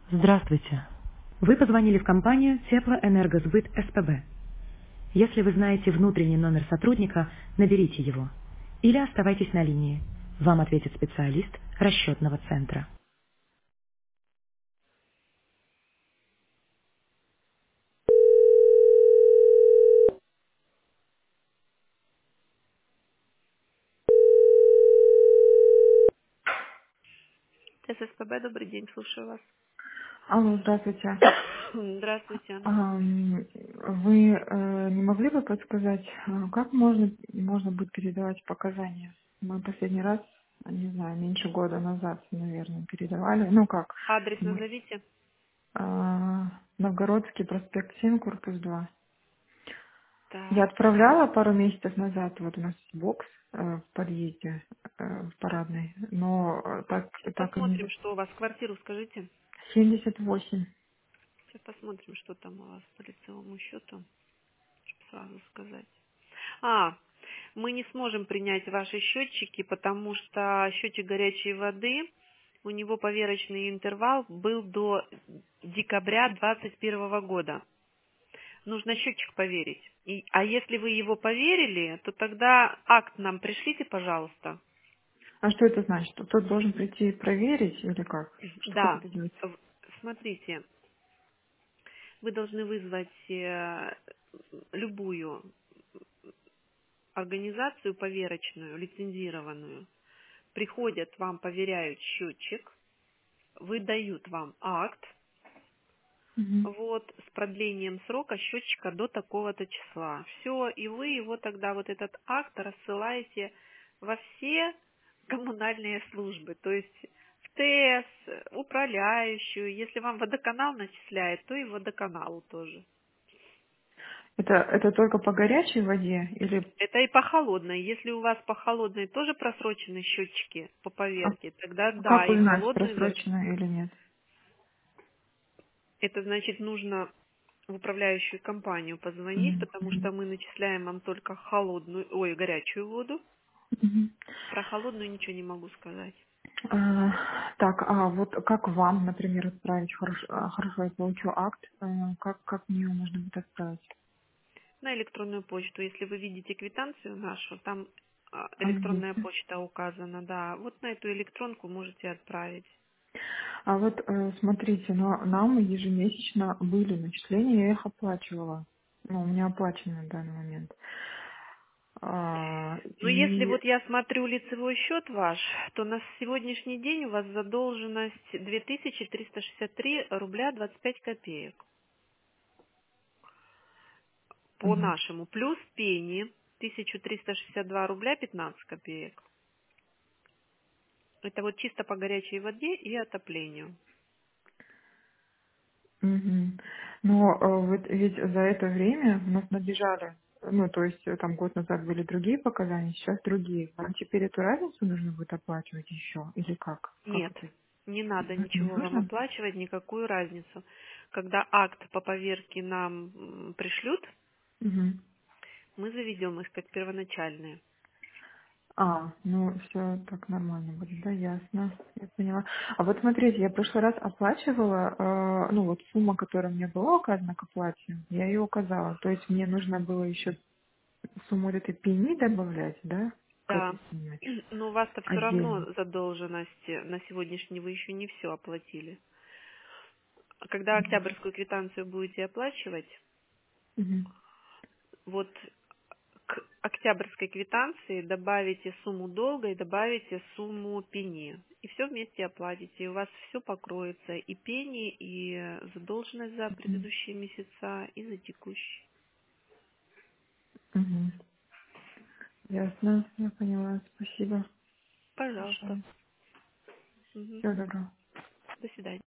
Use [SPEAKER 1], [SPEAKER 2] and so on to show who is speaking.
[SPEAKER 1] Здравствуйте. Вы позвонили в компанию Теплоэнергосбыт СПБ. Если вы знаете внутренний номер сотрудника, наберите его. Или оставайтесь на линии. Вам ответит специалист расчетного центра. ССПБ, добрый день, слушаю вас.
[SPEAKER 2] Алло, здравствуйте.
[SPEAKER 1] Здравствуйте.
[SPEAKER 2] Вы не могли бы подсказать, как можно будет передавать показания? Мы последний раз, не знаю, меньше года назад, наверное, передавали. Ну как,
[SPEAKER 1] Адрес
[SPEAKER 2] мы,
[SPEAKER 1] назовите.
[SPEAKER 2] Новгородский проспект 7, корпус 2. Я
[SPEAKER 1] Так,
[SPEAKER 2] отправляла пару месяцев назад, вот у нас бокс в подъезде, в парадной, но
[SPEAKER 1] сейчас
[SPEAKER 2] так и не...
[SPEAKER 1] посмотрим, что у вас. Квартиру скажите.
[SPEAKER 2] 78.
[SPEAKER 1] Сейчас посмотрим, что там у вас по лицевому счету, чтобы сразу сказать. Мы не сможем принять ваши счетчики, потому что счетчик горячей воды, у него поверочный интервал был до декабря 2021 года. Нужно счетчик поверить. А если вы его поверили, то тогда акт нам пришлите, пожалуйста.
[SPEAKER 2] А что это значит? Тот должен прийти и проверить или как? Что как
[SPEAKER 1] Да,
[SPEAKER 2] это делать?
[SPEAKER 1] смотрите, вы должны вызвать любую организацию поверочную, лицензированную. Приходят, вам проверяют счетчик, выдают вам акт,
[SPEAKER 2] Мгм.
[SPEAKER 1] вот, с продлением срока счетчика до такого-то числа. Все, и вы его тогда, вот этот акт, рассылаете во все коммунальные службы, то есть в ТЭС, управляющую, если вам водоканал начисляет, то и водоканалу тоже.
[SPEAKER 2] Это только по горячей воде или
[SPEAKER 1] Это и по холодной. Если у вас по холодной тоже просрочены счетчики по
[SPEAKER 2] а
[SPEAKER 1] поверке, тогда да,
[SPEAKER 2] как
[SPEAKER 1] и
[SPEAKER 2] узнать,
[SPEAKER 1] холодную.
[SPEAKER 2] просрочено или нет?
[SPEAKER 1] Это значит, нужно в управляющую компанию позвонить,
[SPEAKER 2] Мгм.
[SPEAKER 1] потому
[SPEAKER 2] Мгм.
[SPEAKER 1] что мы начисляем вам только горячую воду.
[SPEAKER 2] Мгм.
[SPEAKER 1] Про холодную ничего не могу сказать.
[SPEAKER 2] Так, а вот как вам, например, отправить? Хорошо, хорошо, я получу акт. Как мне его можно будет отправить?
[SPEAKER 1] На электронную почту, если вы видите квитанцию нашу, там
[SPEAKER 2] Она
[SPEAKER 1] электронная
[SPEAKER 2] есть, да?
[SPEAKER 1] почта указана, да. Вот на эту электронку можете отправить.
[SPEAKER 2] А вот смотрите, но нам ежемесячно были начисления, я их оплачивала. Ну, у меня оплачены на данный момент.
[SPEAKER 1] Но если
[SPEAKER 2] И
[SPEAKER 1] вот я смотрю лицевой счет ваш, то на сегодняшний день у вас задолженность 2363 рубля 25 копеек по
[SPEAKER 2] мгм.
[SPEAKER 1] нашему, плюс пени 1362 рубля 15 копеек. Это вот чисто по горячей воде и отоплению.
[SPEAKER 2] Мгм. Но вот ведь за это время у нас набежали, ну, то есть там год назад были другие показания, сейчас другие. Вам теперь эту разницу нужно будет оплачивать еще? Или как? Как
[SPEAKER 1] Нет,
[SPEAKER 2] это?
[SPEAKER 1] не надо
[SPEAKER 2] Не
[SPEAKER 1] ничего вам
[SPEAKER 2] нужно?
[SPEAKER 1] оплачивать, никакую разницу. Когда акт по поверке нам пришлют,
[SPEAKER 2] Мгм.
[SPEAKER 1] мы заведем их как первоначальные.
[SPEAKER 2] Ну, все так нормально будет, да, ясно, я поняла. А вот смотрите, я в прошлый раз оплачивала, ну, вот сумма, которая мне была указана к оплате, я ее указала. То есть мне нужно было еще сумму вот этой пени добавлять, да, к
[SPEAKER 1] Да,
[SPEAKER 2] этой сумме
[SPEAKER 1] но у вас-то все
[SPEAKER 2] отдельно.
[SPEAKER 1] равно задолженность на сегодняшний вы еще не все оплатили. А когда октябрьскую квитанцию будете оплачивать,
[SPEAKER 2] Мгм.
[SPEAKER 1] вот к октябрьской квитанции добавите сумму долга и добавите сумму пени. И все вместе оплатите. И у вас все покроется. И пени, и задолженность за
[SPEAKER 2] Мгм.
[SPEAKER 1] предыдущие месяца, и за текущий.
[SPEAKER 2] Мгм. Ясно, я поняла. Спасибо
[SPEAKER 1] Пожалуйста.
[SPEAKER 2] большое.
[SPEAKER 1] Мгм.
[SPEAKER 2] Всего доброго.
[SPEAKER 1] До свидания.